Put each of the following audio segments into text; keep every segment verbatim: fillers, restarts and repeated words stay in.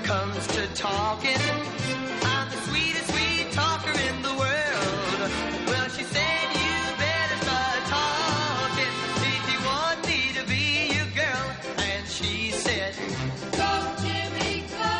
comes to talking, I'm the sweetest sweet talker in the world. Well, she said, you better start talking if you want me to be your girl. And she said, go, Jimmy, go.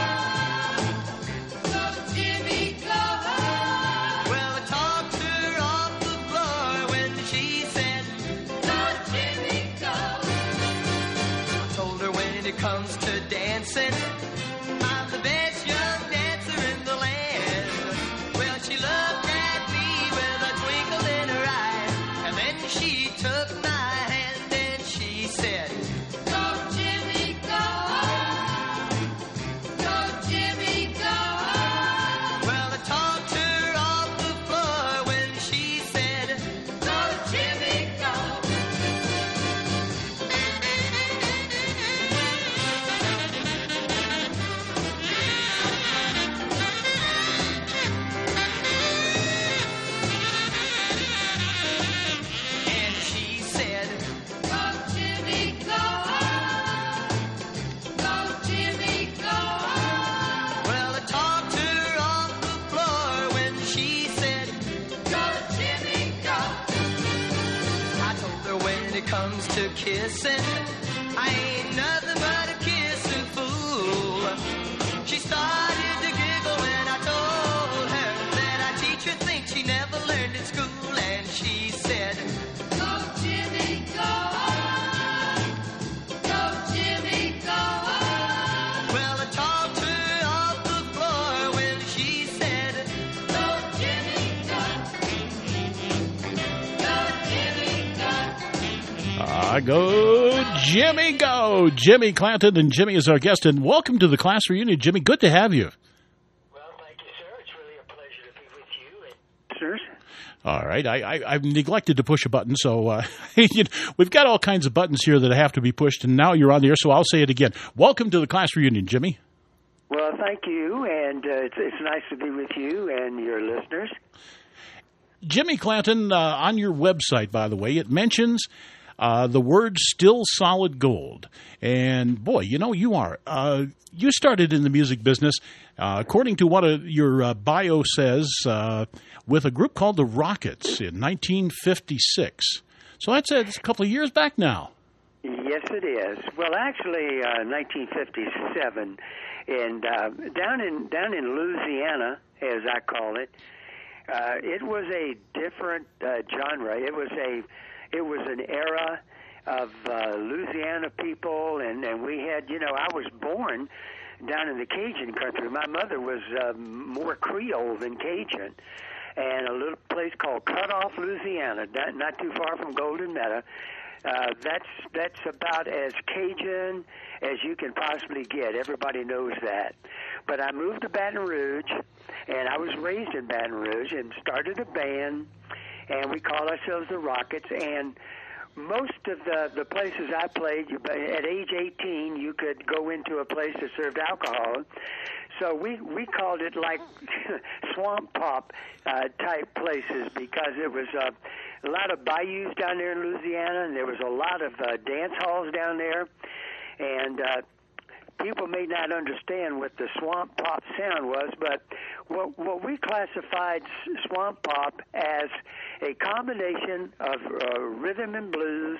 Go, Jimmy, go. Well, I talked her off the floor when she said, go, Jimmy, go. I told her when it comes to dancing, I'm the best young dancer in the land. Well, she looked at me with a twinkle in her eye, and then she took my hand and she said, go, Jimmy, go. Go, Jimmy, go. Well, I talked her off the floor when she said, go, Jimmy, go. And she said, go, Jimmy, go. Go, Jimmy, go. Well, I talked her off the floor when she said, go, Jimmy, go. I told her when it comes to kissing, I ain't nothing but a kissing fool. She started to giggle when I told her that I teach her things she never learned in school. And she said, go, Jimmy, go. Go, Jimmy, go. Well, I talked her off the floor when she said, go, Jimmy, go. Go, Jimmy, go. Ah, go, Jimmy, go. Jimmy Clanton, and Jimmy is our guest. And welcome to the class reunion, Jimmy. Good to have you. Well, thank you, sir. It's really a pleasure to be with you and sirs. All right. I, I, I've neglected to push a button, so uh, you know, we've got all kinds of buttons here that have to be pushed, and now you're on the air, so I'll say it again. Welcome to the class reunion, Jimmy. Well, thank you, and uh, it's, it's nice to be with you and your listeners. Jimmy Clanton, uh, on your website, by the way, it mentions uh, the word still solid gold. And, boy, you know, you are. Uh, you started in the music business, uh, according to what a, your uh, bio says, uh, with a group called the Rockets in nineteen fifty-six. So that's, that's a couple of years back now. Yes, it is. Well, actually, uh, nineteen fifty-seven, and uh, down in down in Louisiana, as I call it, uh, it was a different uh, genre. It was a it was an era of uh, Louisiana people, and, and we had, you know, I was born down in the Cajun country. My mother was uh, more Creole than Cajun, and a little place called Cutoff, Louisiana, not, not too far from Golden Meadow. Uh, that's that's about as Cajun as you can possibly get. Everybody knows that. But I moved to Baton Rouge, and I was raised in Baton Rouge, and started a band, and we called ourselves the Rockets. And most of the, the places I played, you, at age eighteen, you could go into a place that served alcohol. So we, we called it like swamp pop uh, type places, because it was uh, a lot of bayous down there in Louisiana, and there was a lot of uh, dance halls down there. And uh, people may not understand what the swamp pop sound was, but what, what we classified swamp pop as a combination of uh, rhythm and blues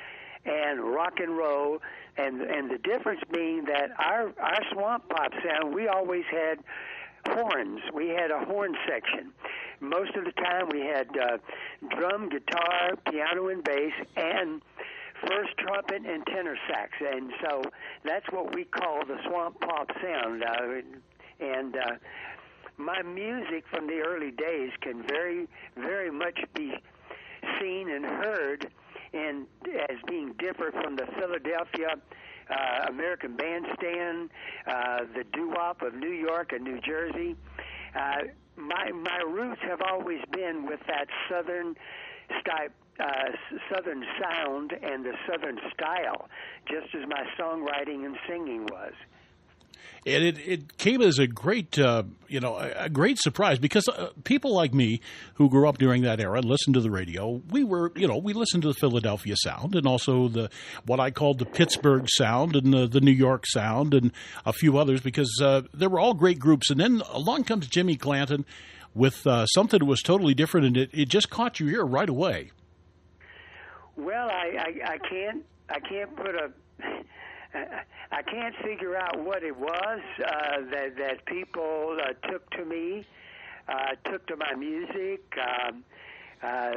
and rock and roll, and and the difference being that our our swamp pop sound, we always had horns. We had a horn section. Most of the time we had uh, drum, guitar, piano, and bass, and first trumpet and tenor sax. And so that's what we call the swamp pop sound. Uh, and uh, my music from the early days can very, very much be seen and heard in, as being different from the Philadelphia uh, American Bandstand, uh, the doo-wop of New York and New Jersey. Uh, my my roots have always been with that southern style, uh, southern sound and the southern style, just as my songwriting and singing was. And it, it came as a great, uh, you know, a, a great surprise because uh, people like me who grew up during that era and listened to the radio, we were, you know, we listened to the Philadelphia sound and also the what I called the Pittsburgh sound and the, the New York sound and a few others because uh, they were all great groups. And then along comes Jimmy Clanton with uh, something that was totally different, and it, it just caught your ear right away. Well, I, I, I can't I can't put a I can't figure out what it was uh, that that people uh, took to me, uh, took to my music. Um, uh,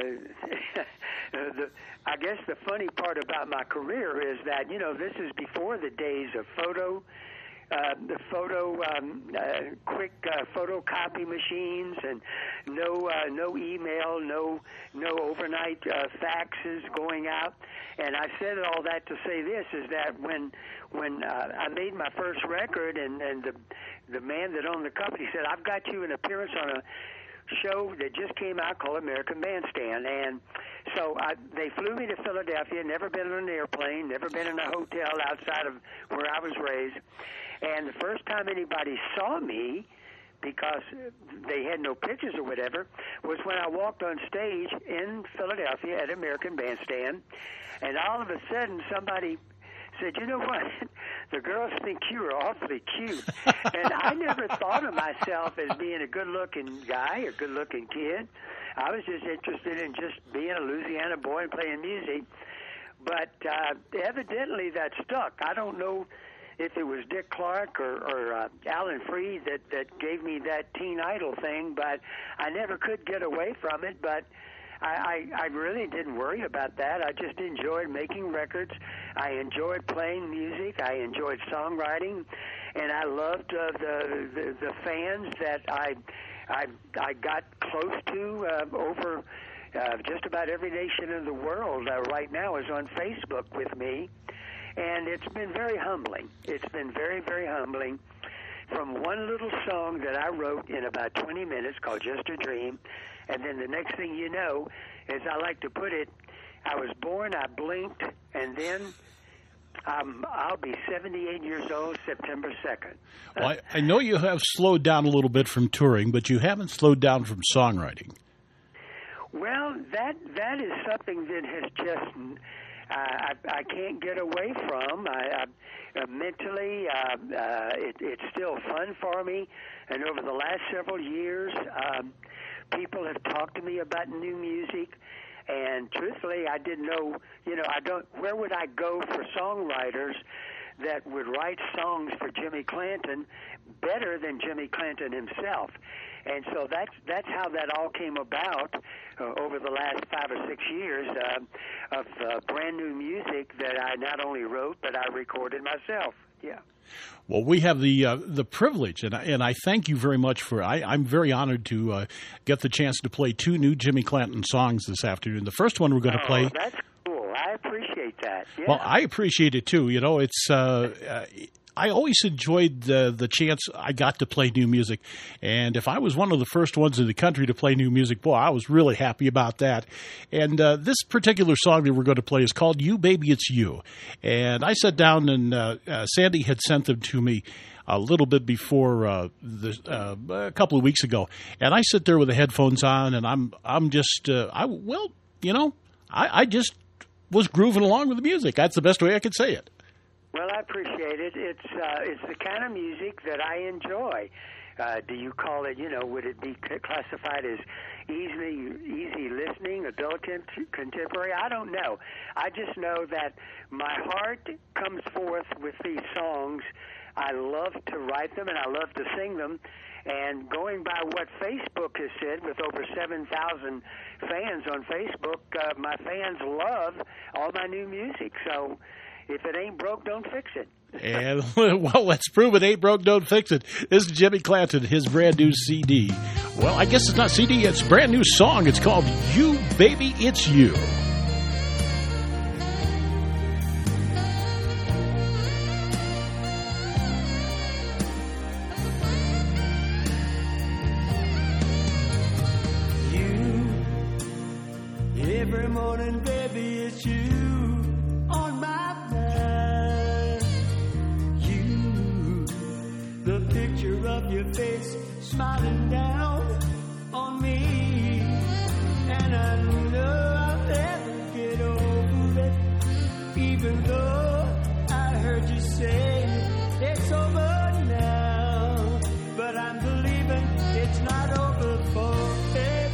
the, I guess the funny part about my career is that you know this is before the days of photo. Uh, the photo, um, uh, quick uh, photocopy machines, and no, uh, no email, no, no overnight uh, faxes going out. And I said all that to say this is that when, when uh, I made my first record, and, and the, the man that owned the company said, "I've got you an appearance on a show that just came out called American Bandstand," and so I, they flew me to Philadelphia. Never been on an airplane, never been in a hotel outside of where I was raised. And the first time anybody saw me, because they had no pictures or whatever, was when I walked on stage in Philadelphia at American Bandstand. And all of a sudden, somebody said, "You know what? The girls think you are awfully cute." And I never thought of myself as being a good-looking guy or good-looking kid. I was just interested in just being a Louisiana boy and playing music. But uh, evidently that stuck. I don't know if it was Dick Clark or, or uh, Alan Freed that, that gave me that teen idol thing, but I never could get away from it. But I, I, I really didn't worry about that. I just enjoyed making records. I enjoyed playing music. I enjoyed songwriting, and I loved uh, the, the the fans that I I, I got close to uh, over uh, just about every nation in the world. Uh, right now is on Facebook with me. And it's been very humbling. It's been very, very humbling. From one little song that I wrote in about twenty minutes called Just a Dream, and then the next thing you know, as I like to put it, I was born, I blinked, and then um, I'll be seventy-eight years old September second. Well, I, I know you have slowed down a little bit from touring, but you haven't slowed down from songwriting. Well, that that is something that has just... I, I can't get away from. I, I, uh, mentally, uh, uh, it, it's still fun for me. And over the last several years, um, people have talked to me about new music. And truthfully, I didn't know, you know, I don't. Where would I go for songwriters that would write songs for Jimmy Clanton better than Jimmy Clanton himself? And so that's that's how that all came about uh, over the last five or six years uh, of uh, brand new music that I not only wrote but I recorded myself. Yeah. Well, we have the uh, the privilege, and I, and I thank you very much for. I, I'm very honored to uh, get the chance to play two new Jimmy Clanton songs this afternoon. The first one we're going to oh, play. That's cool. I appreciate that. Yeah. Well, I appreciate it too. You know, it's. Uh, uh, I always enjoyed the the chance I got to play new music, and if I was one of the first ones in the country to play new music, boy, I was really happy about that. And uh, this particular song that we're going to play is called "You Baby It's You," and I sat down and uh, uh, Sandy had sent them to me a little bit before uh, the, uh, a couple of weeks ago, and I sit there with the headphones on, and I'm I'm just uh, I well, you know, I, I just was grooving along with the music. That's the best way I could say it. Well, I appreciate it. It's uh, it's the kind of music that I enjoy. Uh, do you call it, you know, would it be classified as easy, easy listening, adult contemporary? I don't know. I just know that my heart comes forth with these songs. I love to write them and I love to sing them. And going by what Facebook has said, with over seven thousand fans on Facebook, uh, my fans love all my new music. So if it ain't broke, don't fix it. And, well, let's prove it ain't broke, don't fix it. This is Jimmy Clanton, his brand new C D. Well, I guess it's not C D, it's a brand new song. It's called You Baby It's You. Every morning, baby, it's you on my mind. You, smiling down on me, and I know I'll never get over it, even though I heard you say it's over now, but I'm believing it's not over forever.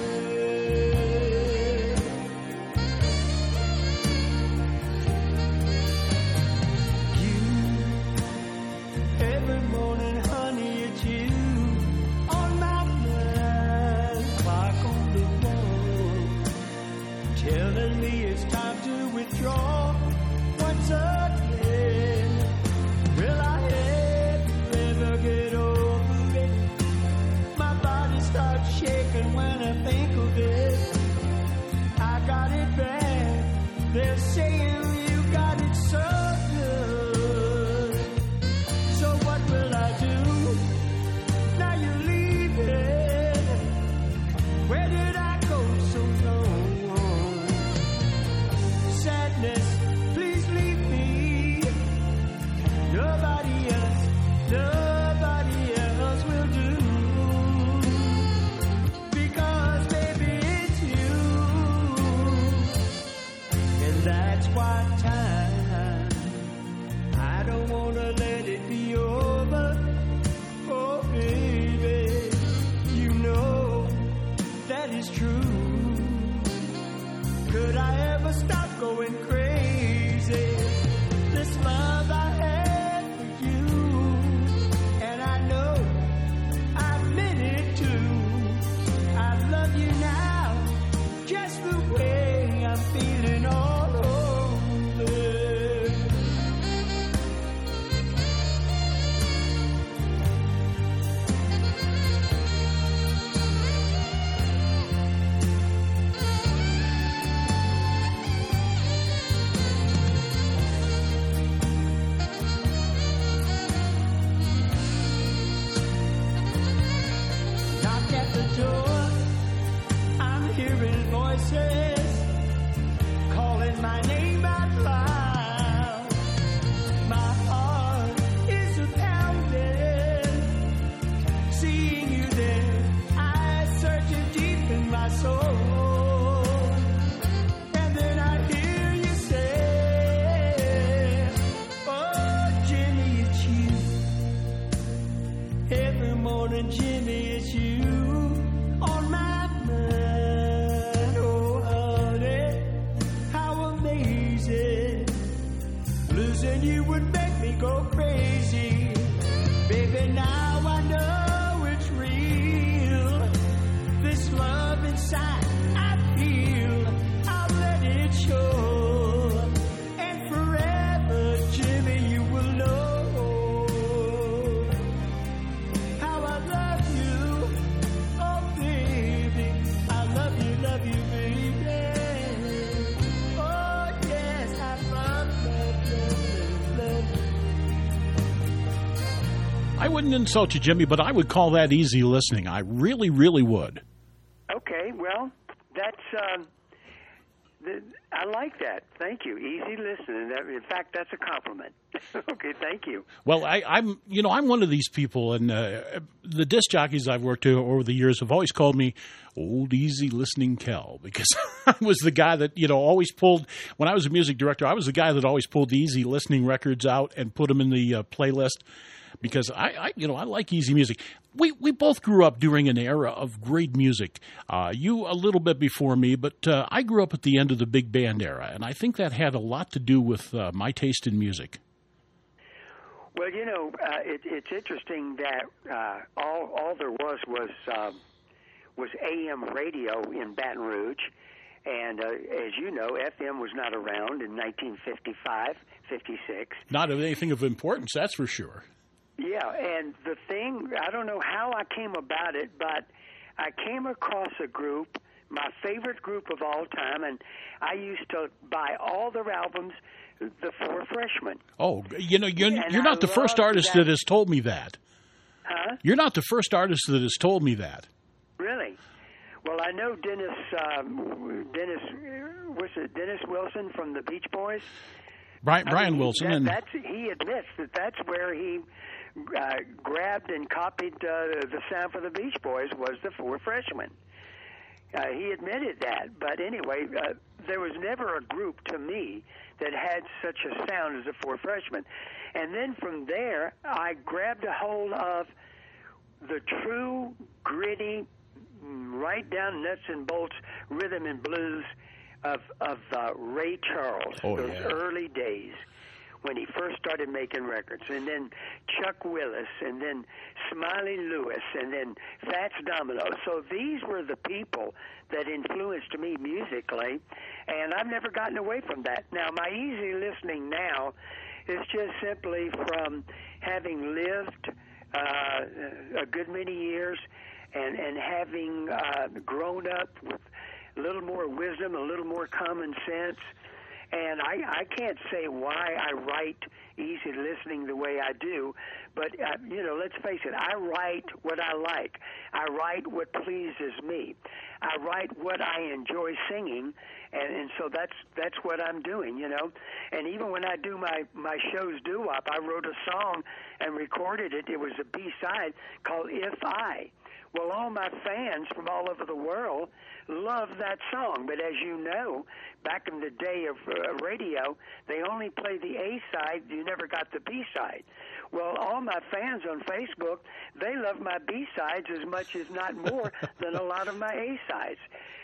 Telling me it's time to withdraw once again. Will I ever, ever get over it? My body starts shaking when I think of it. I got it bad. They're saying you got it so good. So what will I do? Now you're leaving. Where did I go so long? Sadness, please leave me. Nobody else, nobody else will do. Because baby, it's you. And that's why time, I don't wanna let it be over. Oh baby, you know that is true. Could I ever stop going crazy? This love I had for you, and I know I meant it too. I love you now, just the way I'm feeling all over. Calling my name out loud. My heart is a pounding. Seeing you there, I search deep in my soul. And then I hear you say, oh, Jimmy, it's you. Every morning, Jimmy, it's you on my mind. Losing you would make me go crazy. Baby, now I know it's real. This love inside I feel, I'll let it show. And forever, Jimmy, you will know how I love you. Oh, baby, I love you, love you, baby. I wouldn't insult you, Jimmy, but I would call that easy listening. I really, really would. Okay, well, that's, um, the, I like that. Thank you. Easy listening. That, in fact, that's a compliment. Okay, thank you. Well, I, I'm, you know, I'm one of these people, and uh, the disc jockeys I've worked with over the years have always called me Old Easy Listening Kel, because I was the guy that, you know, always pulled, when I was a music director, I was the guy that always pulled the easy listening records out and put them in the uh, playlist. Because I, I, you know, I like easy music. We we both grew up during an era of great music. Uh, you a little bit before me, but uh, I grew up at the end of the big band era, and I think that had a lot to do with uh, my taste in music. Well, you know, uh, it, it's interesting that uh, all all there was was um, was A M radio in Baton Rouge, and uh, as you know, F M was not around in nineteen fifty-five, fifty-six. Not of anything of importance, that's for sure. Yeah, and the thing, I don't know how I came about it, but I came across a group, my favorite group of all time, and I used to buy all their albums, the Four Freshmen. Oh, you know, you're, And you're not I the first loved artist that- that has told me that. Huh? You're not the first artist that has told me that. Really? Well, I know Dennis, um, Dennis, uh, was it Dennis Wilson from the Beach Boys? Brian, I Brian mean, Wilson. that, and that's, he admits that that's where he uh, grabbed and copied uh, the sound for the Beach Boys was the Four Freshmen. Uh, he admitted that. But anyway, uh, there was never a group to me that had such a sound as the Four Freshmen. And then from there, I grabbed a hold of the true, gritty, right down nuts and bolts rhythm and blues of, of uh, Ray Charles, oh, those yeah. early days when he first started making records, and then Chuck Willis, and then Smiley Lewis, and then Fats Domino. So these were the people that influenced me musically, and I've never gotten away from that. Now, my easy listening now is just simply from having lived uh, a good many years and, and having uh, grown up with a little more wisdom, a little more common sense. And I, I can't say why I write easy listening the way I do, but, uh, you know, let's face it, I write what I like. I write what pleases me. I write what I enjoy singing, and, and so that's that's what I'm doing, you know. And even when I do my, my show's doo-wop, I wrote a song and recorded it. It was a B-side called If I. Well, all my fans from all over the world love that song. But as you know, back in the day of uh, radio, they only played the A side. You never got the B side. Well, all my fans on Facebook, they love my B sides as much, if not more, than a lot of my A sides.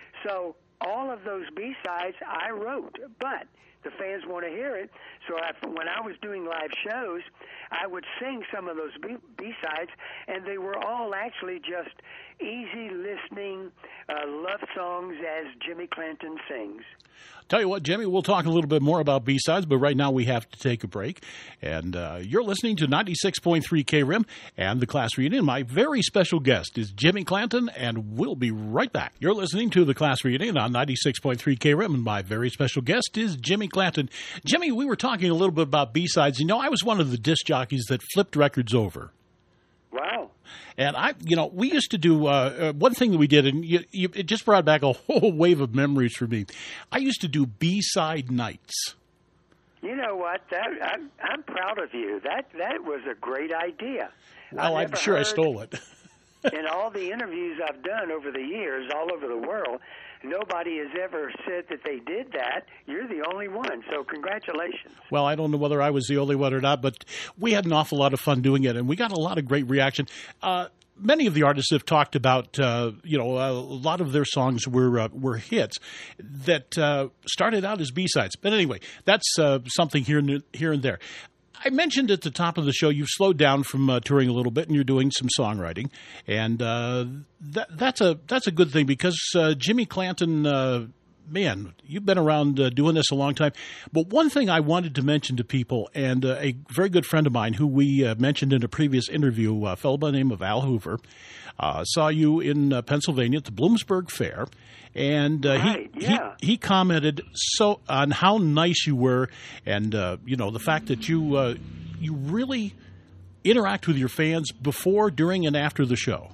So all of those B sides I wrote, but the fans want to hear it. So I, when I was doing live shows, I would sing some of those B- B-sides, and they were all actually just easy listening uh, love songs as Jimmy Clanton sings. Tell you what, Jimmy, we'll talk a little bit more about B-sides, but right now we have to take a break. And uh, you're listening to ninety-six point three K R I M and the Class Reunion. My very special guest is Jimmy Clanton, and we'll be right back. You're listening to the Class Reunion on ninety-six point three K R I M, and my very special guest is Jimmy Clanton. Jimmy, we were talking a little bit about B-sides. You know, I was one of the disc jockeys that flipped records over. Wow. And I, you know, we used to do uh, one thing that we did, and you, you, it just brought back a whole wave of memories for me. I used to do B-side nights. You know what? That I'm, I'm proud of you. That that was a great idea. Well, I'm sure I stole it. In all the interviews I've done over the years, all over the world, nobody has ever said that they did that. You're the only one, so congratulations. Well, I don't know whether I was the only one or not, but we had an awful lot of fun doing it, and we got a lot of great reaction. Uh, many of the artists have talked about, uh, you know, a lot of their songs were uh, were hits that uh, started out as B-sides. But anyway, that's uh, something here and, here and there. I mentioned at the top of the show you've slowed down from uh, touring a little bit, and you're doing some songwriting, and uh, that, that's a that's a good thing because uh, Jimmy Clanton, uh, man, you've been around uh, doing this a long time. But one thing I wanted to mention to people, and uh, a very good friend of mine who we uh, mentioned in a previous interview, a fellow by the name of Al Hoover, uh, saw you in uh, Pennsylvania at the Bloomsburg Fair. And uh, right, he, yeah. he he commented so on how nice you were, and uh, you know the fact that you uh, you really interact with your fans before, during, and after the show.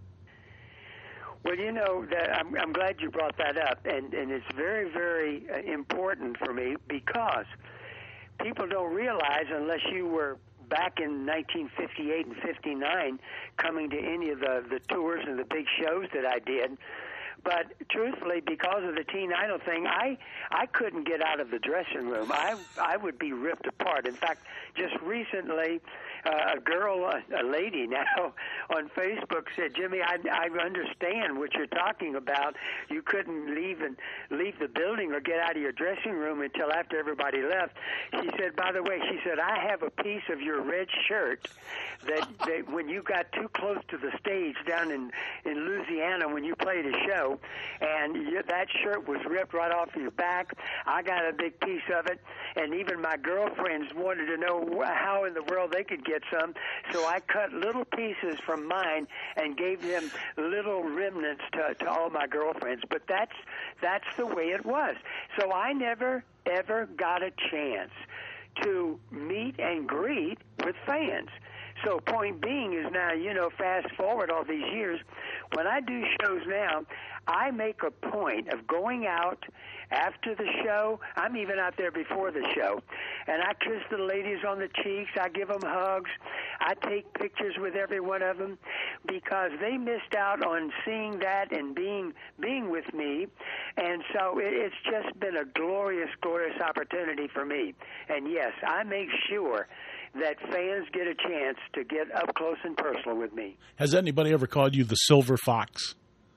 Well, you know, that I'm, I'm glad you brought that up, and, and it's very, very uh, important for me because people don't realize unless you were back in nineteen fifty-eight and fifty-nine coming to any of the, the tours and the big shows that I did. But truthfully, because of the Teen Idol thing, I I couldn't get out of the dressing room. I I would be ripped apart. In fact, just recently, uh, a girl, a, a lady now, on Facebook said, "Jimmy, I, I understand what you're talking about. You couldn't leave and leave the building or get out of your dressing room until after everybody left." She said, "By the way," she said, "I have a piece of your red shirt that, that when you got too close to the stage down in in Louisiana when you played a show." And you, that shirt was ripped right off your back. I got a big piece of it, and even my girlfriends wanted to know how in the world they could get some. So I cut little pieces from mine and gave them little remnants to, to all my girlfriends. But that's that's the way it was. So I never, ever got a chance to meet and greet with fans. So point being is now, you know, fast forward all these years, when I do shows now, I make a point of going out after the show. I'm even out there before the show. And I kiss the ladies on the cheeks. I give them hugs. I take pictures with every one of them because they missed out on seeing that and being being with me. And so it, it's just been a glorious, glorious opportunity for me. And yes, I make sure that fans get a chance to get up close and personal with me. Has anybody ever called you the Silver Fox?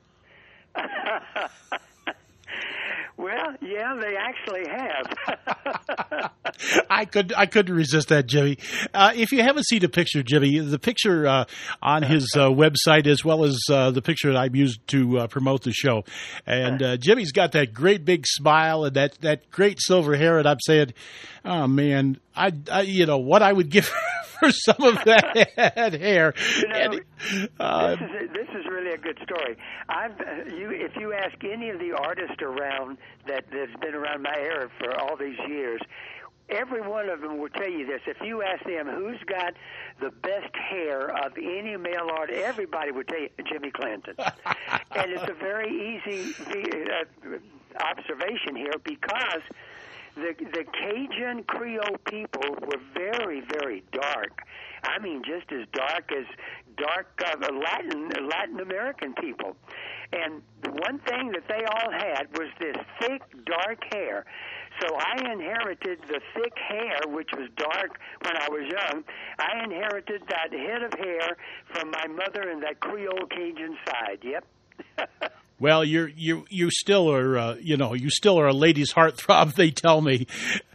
Well, yeah, they actually have. I could I couldn't resist that, Jimmy. Uh, if you haven't seen a picture, Jimmy, the picture uh, on his uh, website as well as uh, the picture that I've used to uh, promote the show, and uh, Jimmy's got that great big smile and that, that great silver hair, and I'm saying, oh man, I, I you know what I would give for some of that hair. You know, and, uh, this is a, this is really a good story. I've uh, you if you ask any of the artists around that that's been around my era for all these years, every one of them will tell you this. If you ask them who's got the best hair of any male artist, everybody would tell you Jimmy Clanton. And it's a very easy uh, observation here because the the Cajun Creole people were very, very dark. I mean, just as dark as dark uh, Latin Latin American people. And the one thing that they all had was this thick, dark hair. So I inherited the thick hair, which was dark when I was young. I inherited that head of hair from my mother and that Creole Cajun side. Yep. Well, you're you you still are uh, you know you still are a lady's heartthrob. They tell me.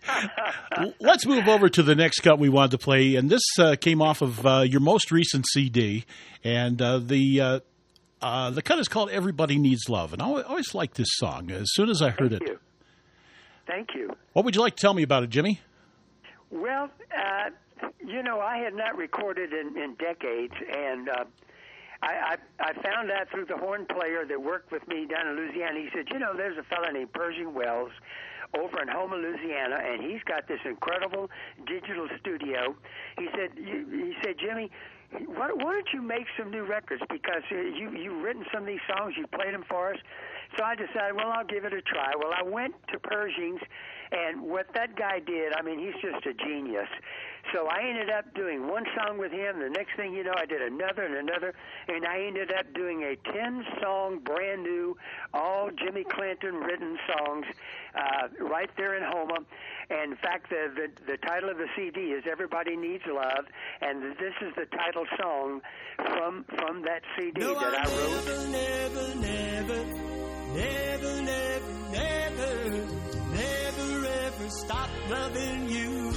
Let's move over to the next cut we wanted to play, and this uh, came off of uh, your most recent C D, and uh, the uh, uh, the cut is called "Everybody Needs Love," and I always liked this song. As soon as I heard Thank it, you. Thank you. What would you like to tell me about it, Jimmy? Well, uh, you know, I had not recorded in, in decades, and uh, I, I, I found out through the horn player that worked with me down in Louisiana. He said, you know, there's a fellow named Pershing Wells over in Houma, Louisiana, and he's got this incredible digital studio. He said, you, he said, Jimmy, why, why don't you make some new records? Because you, you've written some of these songs, you've played them for us. So I decided, well, I'll give it a try. Well, I went to Pershing's, and what that guy did, I mean, he's just a genius. So I ended up doing one song with him. The next thing you know, I did another and another, and I ended up doing a ten-song, brand-new, all Jimmy Clanton-written songs uh, right there in Houma. And in fact, the, the, the title of the C D is Everybody Needs Love, and this is the title song from from that C D No, that I I'll wrote. Never, never, never, never, never, never, never, ever stop loving you.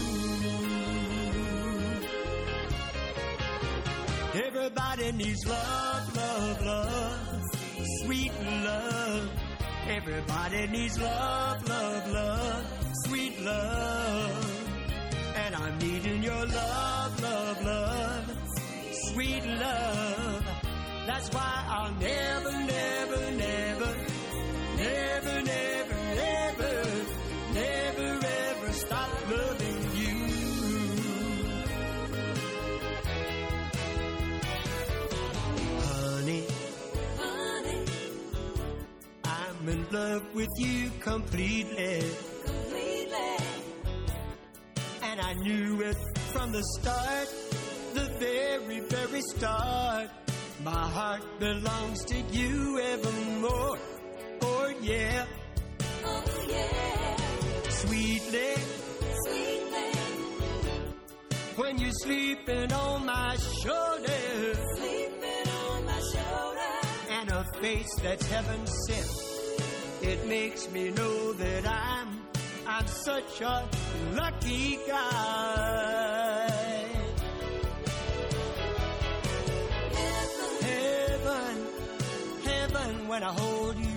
Everybody needs love, love, love, sweet love. Everybody needs love, love, love, sweet love. And I'm needing your love, love, love, sweet love. That's why I'll never, never, never, never, never, never, never, ever stop loving you. Honey, honey, I'm in love with you completely. Completely. And I knew it from the start, the very, very start. My heart belongs to you evermore. Oh yeah, oh yeah. Sweetly, sweetly. When you're sleeping on my shoulder, sleeping on my shoulder. And a face that's heaven sent, it makes me know that I'm, I'm such a lucky guy. Heaven, heaven when I hold you.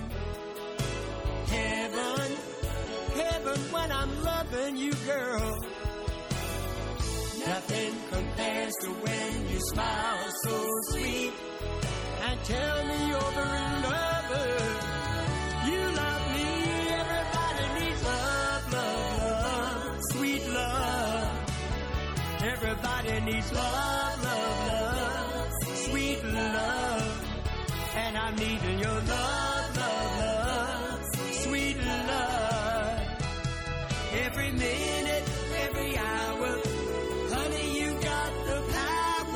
Heaven, heaven when I'm loving you, girl. Nothing compares to when you smile so sweet and tell me over and over you love me. Everybody needs love, love, love, sweet love. Everybody needs love, love, love, sweet love. And I'm needing your love, love, love, sweet love. Every minute, every hour, honey, you got the power.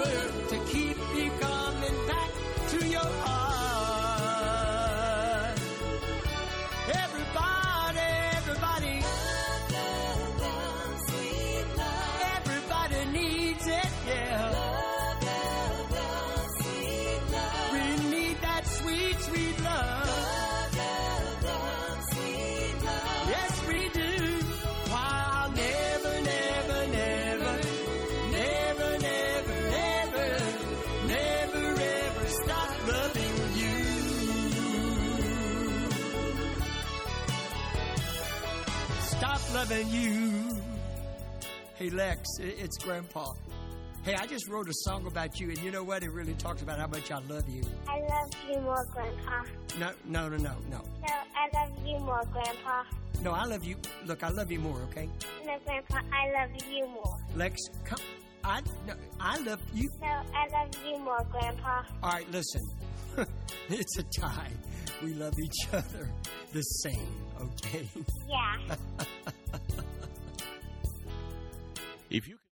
loving you. Hey, Lex, it's Grandpa. Hey, I just wrote a song about you, and you know what? It really talks about how much I love you. I love you more, Grandpa. No, no, no, no, no. No, I love you more, Grandpa. No, I love you. Look, I love you more, okay? No, Grandpa, I love you more. Lex, come. I, no, I love you. No, I love you more, Grandpa. All right, listen. It's a tie. We love each other the same, okay? Yeah. If you